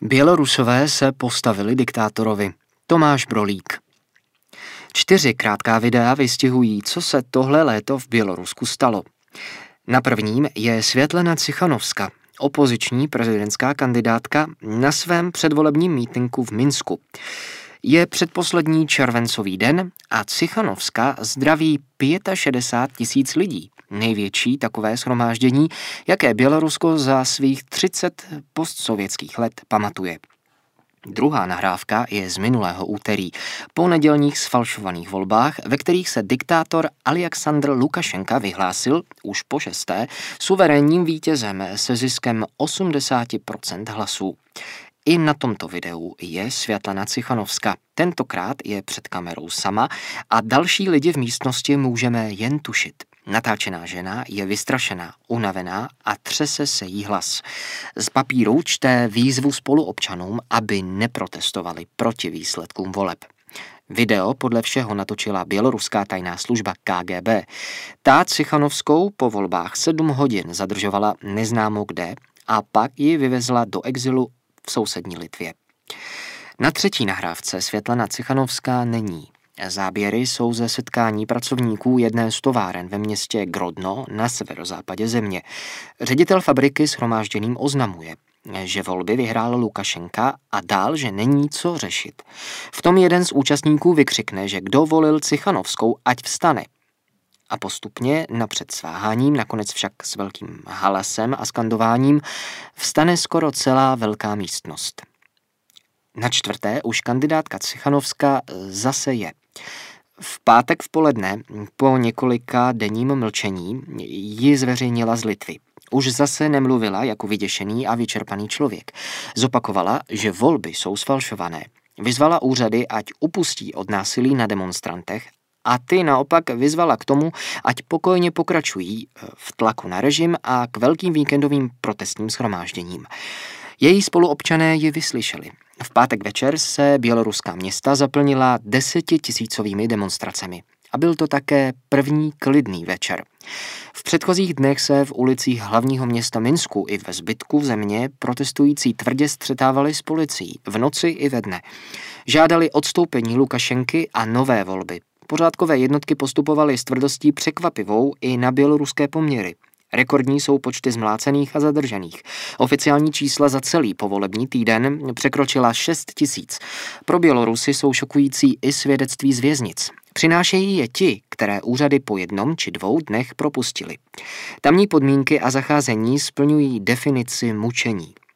Bělorusové se postavili diktátorovi. Tomáš Brolík. 4 krátká videa vystihují, co se tohle léto v Bělorusku stalo. Na prvním je Světlana Cichanovská, opoziční prezidentská kandidátka, na svém předvolebním mítinku v Minsku. Je předposlední červencový den a Cichanovská zdraví 65 000 lidí. Největší takové shromáždění, jaké Bělorusko za svých 30 postsovětských let pamatuje. Druhá nahrávka je z minulého úterý, po nedělních sfalšovaných volbách, ve kterých se diktátor Aljaksandr Lukašenka vyhlásil, už po 6. suverénním vítězem se ziskem 80% hlasů. I na tomto videu je Světlana Cichanovská. Tentokrát je před kamerou sama a další lidi v místnosti můžeme jen tušit. Natáčená žena je vystrašená, unavená a třese se jí hlas. Z papíru čte výzvu spoluobčanům, aby neprotestovali proti výsledkům voleb. Video podle všeho natočila běloruská tajná služba KGB. Ta Cichanovskou po volbách 7 hodin zadržovala neznámo kde a pak ji vyvezla do exilu v sousední Litvě. Na třetí nahrávce Světlana Cichanovská není. Záběry jsou ze setkání pracovníků jedné z továren ve městě Grodno na severozápadě země. Ředitel fabriky shromážděným oznamuje, že volby vyhrál Lukašenka a dál, že není co řešit. V tom jeden z účastníků vykřikne, že kdo volil Cichanovskou, ať vstane. A postupně napřed sváháním, nakonec však s velkým halasem a skandováním, vstane skoro celá velká místnost. Na 4. už kandidátka Cichanovská zase je. V pátek v poledne, po několika denním mlčení, ji zveřejnila z Litvy. Už zase nemluvila jako vyděšený a vyčerpaný člověk. Zopakovala, že volby jsou sfalšované. Vyzvala úřady, ať upustí od násilí na demonstrantech a ty naopak vyzvala k tomu, ať pokojně pokračují v tlaku na režim a k velkým víkendovým protestním shromážděním. Její spoluobčané ji vyslyšeli. V pátek večer se běloruská města zaplnila 10 000 demonstracemi. A byl to také první klidný večer. V předchozích dnech se v ulicích hlavního města Minsku i ve zbytku země protestující tvrdě střetávali s policií v noci i ve dne. Žádali odstoupení Lukašenky a nové volby. Pořádkové jednotky postupovaly s tvrdostí překvapivou i na běloruské poměry. Rekordní jsou počty zmlácených a zadržených. Oficiální čísla za celý povolební týden překročila 6 000. Pro Bělorusy jsou šokující i svědectví z věznic. Přinášejí je ti, které úřady po 1 či 2 dnech propustili. Tamní podmínky a zacházení splňují definici mučení.